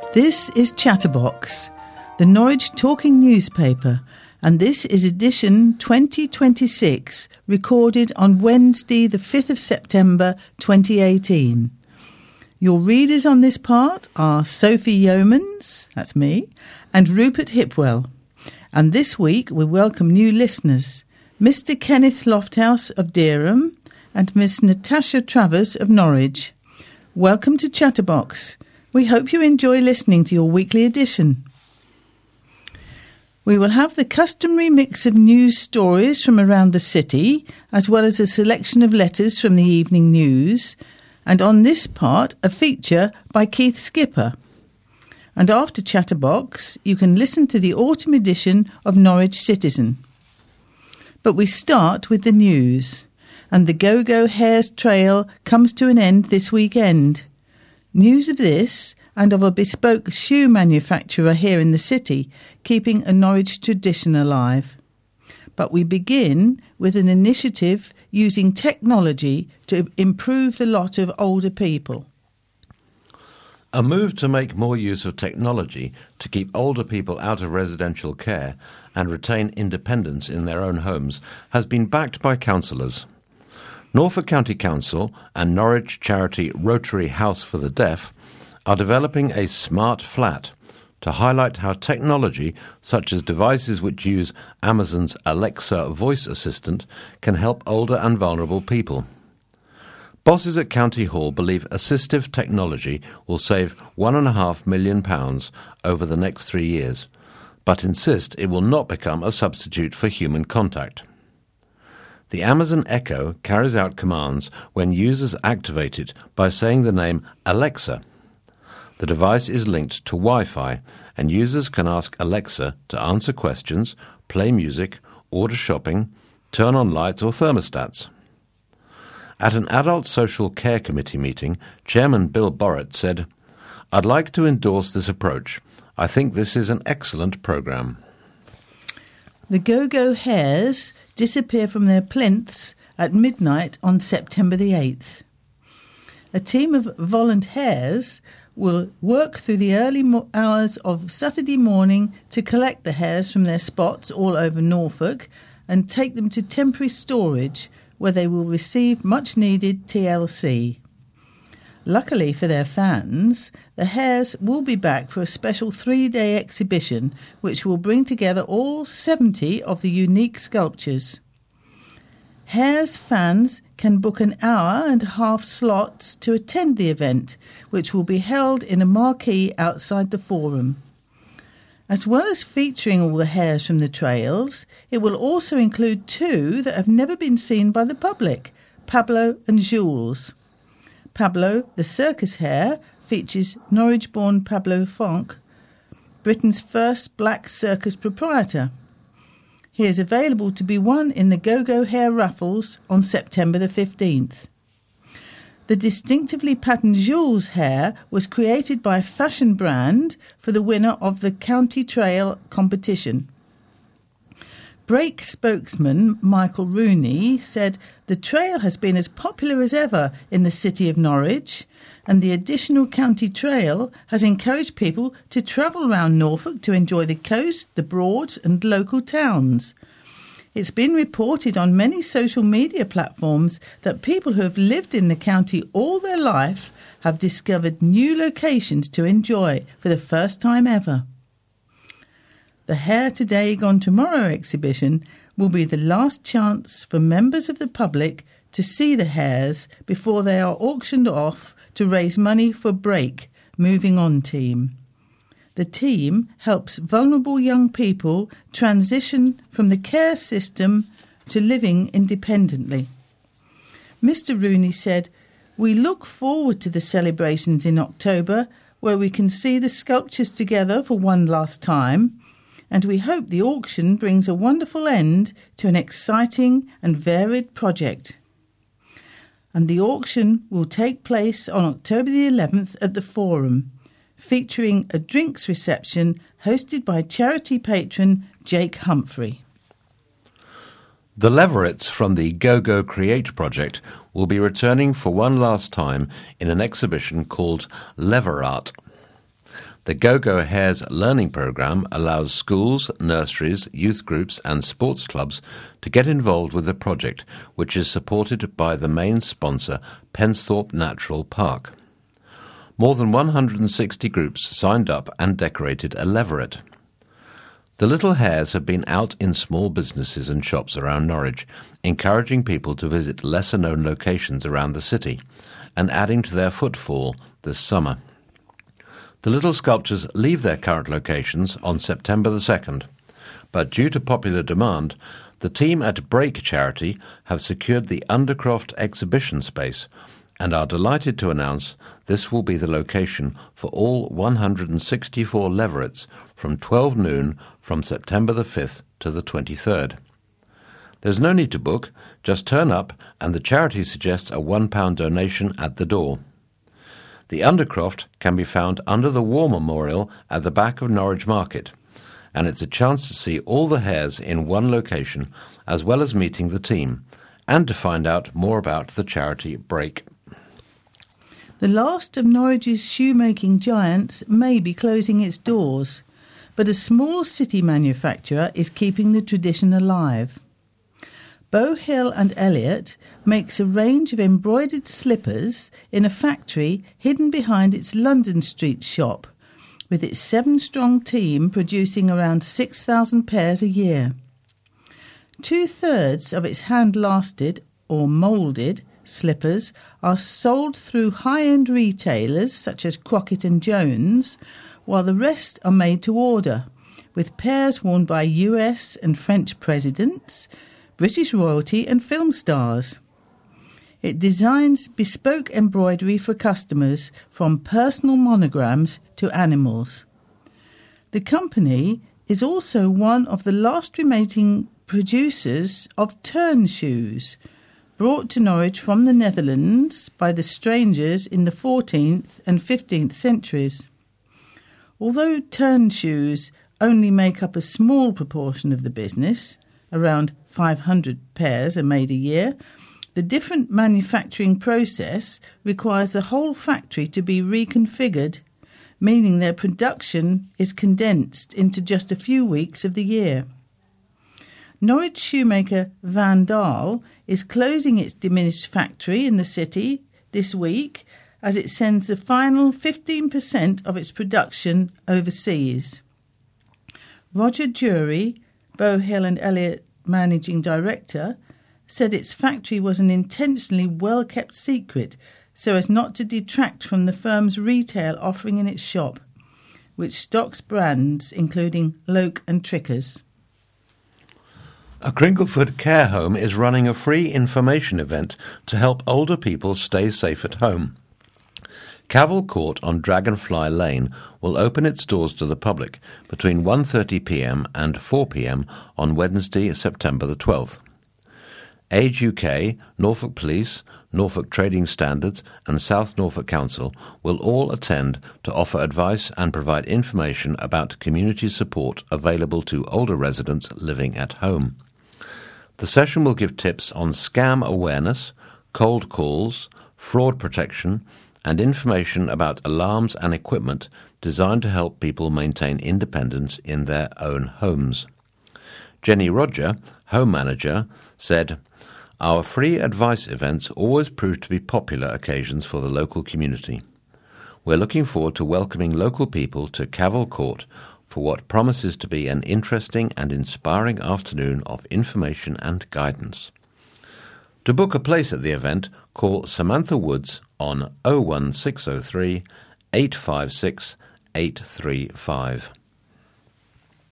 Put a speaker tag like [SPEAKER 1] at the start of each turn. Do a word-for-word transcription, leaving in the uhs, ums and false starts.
[SPEAKER 1] This is Chatterbox, the Norwich Talking newspaper, and this is edition twenty twenty-six, recorded on Wednesday the fifth of September twenty eighteen. Your readers on this part are Sophie Yeomans, that's me, and Rupert Hipwell. And this week we welcome new listeners, Mister Kenneth Lofthouse of Dereham and Miss Natasha Travers of Norwich. Welcome to Chatterbox. We hope you enjoy listening to your weekly edition. We will have the customary mix of news stories from around the city, as well as a selection of letters from the evening news, and on this part, a feature by Keith Skipper. And after Chatterbox, you can listen to the autumn edition of Norwich Citizen. But we start with the news, and the Go-Go Hares Trail comes to an end this weekend. News of this and of a bespoke shoe manufacturer here in the city, keeping a Norwich tradition alive. But we begin with an initiative using technology to improve the lot of older people.
[SPEAKER 2] A move to make more use of technology to keep older people out of residential care and retain independence in their own homes has been backed by councillors. Norfolk County Council and Norwich charity Rotary House for the Deaf are developing a smart flat to highlight how technology, such as devices which use Amazon's Alexa voice assistant, can help older and vulnerable people. Bosses at County Hall believe assistive technology will save one and a half million pounds over the next three years, but insist it will not become a substitute for human contact. The Amazon Echo carries out commands when users activate it by saying the name Alexa. The device is linked to Wi-Fi, and users can ask Alexa to answer questions, play music, order shopping, turn on lights or thermostats. At an Adult Social Care Committee meeting, Chairman Bill Borrett said, "I'd like to endorse this approach. I think this is an excellent programme."
[SPEAKER 1] The Go-Go Hares disappear from their plinths at midnight on September the eighth. A team of volunteers will work through the early mo- hours of Saturday morning to collect the hares from their spots all over Norfolk and take them to temporary storage where they will receive much-needed T L C. Luckily for their fans, the hares will be back for a special three-day exhibition which will bring together all seventy of the unique sculptures. Hares fans can book an hour and a half slots to attend the event, which will be held in a marquee outside the Forum. As well as featuring all the hares from the trails, it will also include two that have never been seen by the public, Pablo and Jules. Pablo, the circus hare, features Norwich-born Pablo Fonck, Britain's first black circus proprietor. He is available to be won in the Go-Go Hare Raffles on September the fifteenth. The distinctively patterned Jules hare was created by a fashion brand for the winner of the County Trail competition. Brake spokesman Michael Rooney said the trail has been as popular as ever in the city of Norwich, and the additional county trail has encouraged people to travel around Norfolk to enjoy the coast, the Broads and local towns. It's been reported on many social media platforms that people who have lived in the county all their life have discovered new locations to enjoy for the first time ever. The Hare Today Gone Tomorrow exhibition will be the last chance for members of the public to see the hares before they are auctioned off to raise money for Break, Moving On team. The team helps vulnerable young people transition from the care system to living independently. Mister Rooney said, "We look forward to the celebrations in October where we can see the sculptures together for one last time, and we hope the auction brings a wonderful end to an exciting and varied project." And the auction will take place on October the eleventh at the Forum, featuring a drinks reception hosted by charity patron Jake Humphrey.
[SPEAKER 2] The Leverets from the Go-Go Create project will be returning for one last time in an exhibition called Leverart. The Go-Go Hares learning programme allows schools, nurseries, youth groups and sports clubs to get involved with the project, which is supported by the main sponsor, Pensthorpe Natural Park. More than one hundred sixty groups signed up and decorated a leveret. The little hares have been out in small businesses and shops around Norwich, encouraging people to visit lesser-known locations around the city and adding to their footfall this summer. The little sculptures leave their current locations on September the second, but due to popular demand, the team at Break Charity have secured the Undercroft exhibition space and are delighted to announce this will be the location for all one hundred sixty-four leverets from twelve noon from September the fifth to the twenty-third. There's no need to book, just turn up and the charity suggests a one pound donation at the door. The Undercroft can be found under the War Memorial at the back of Norwich Market, and it's a chance to see all the hares in one location as well as meeting the team and to find out more about the charity Break.
[SPEAKER 1] The last of Norwich's shoemaking giants may be closing its doors, but a small city manufacturer is keeping the tradition alive. Bow Hill and Elliot makes a range of embroidered slippers in a factory hidden behind its London Street shop, with its seven-strong team producing around six thousand pairs a year. Two-thirds of its hand-lasted or moulded slippers are sold through high-end retailers such as Crockett and Jones, while the rest are made to order, with pairs worn by U S and French presidents, British royalty and film stars. It designs bespoke embroidery for customers, from personal monograms to animals. The company is also one of the last remaining producers of turn shoes, brought to Norwich from the Netherlands by the strangers in the fourteenth and fifteenth centuries. Although turn shoes only make up a small proportion of the business, around five hundred pairs are made a year, the different manufacturing process requires the whole factory to be reconfigured, meaning their production is condensed into just a few weeks of the year. Norwich shoemaker Van Dahl is closing its diminished factory in the city this week as it sends the final fifteen percent of its production overseas. Roger Jury, Bow Hill and Elliot managing director, said its factory was an intentionally well-kept secret so as not to detract from the firm's retail offering in its shop, which stocks brands including Loke and Trickers.
[SPEAKER 2] A Cringleford care home is running a free information event to help older people stay safe at home. Cavil Court on Dragonfly Lane will open its doors to the public between one thirty p m and four p m on Wednesday, September the twelfth. Age U K, Norfolk Police, Norfolk Trading Standards and South Norfolk Council will all attend to offer advice and provide information about community support available to older residents living at home. The session will give tips on scam awareness, cold calls, fraud protection, and information about alarms and equipment designed to help people maintain independence in their own homes. Jenny Roger, home manager, said, "Our free advice events always prove to be popular occasions for the local community. We're looking forward to welcoming local people to Cavil Court for what promises to be an interesting and inspiring afternoon of information and guidance." To book a place at the event, call Samantha Woods on oh one six oh three, eight five six, eight three five.